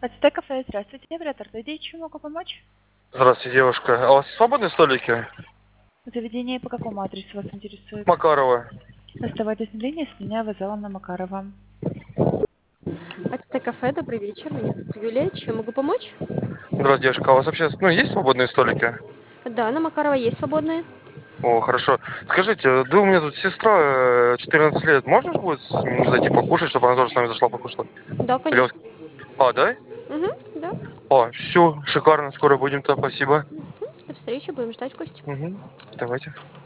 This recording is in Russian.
АЦТ кафе, здравствуйте, оператор ТД, чем могу помочь? Здравствуйте, девушка. А у вас свободные столики? Заведение по какому адресу вас интересует? Макарова. Оставайтесь на линии, соединяю вас с залом на Макарова. АЦТ кафе, добрый вечер. Меня зовут Юлия. Чем могу помочь? Здравствуйте, девушка. А у вас вообще, есть свободные столики? Да, на Макарова есть свободные. О, хорошо. Скажите, да у меня тут сестра 14 лет. Можно же будет зайти покушать, чтобы она тоже с нами зашла покушать? Да, Или у вас- конечно. А, да? Да. О, все, шикарно. Скоро будем-то. Спасибо. До встречи. Будем ждать гостя. Давайте.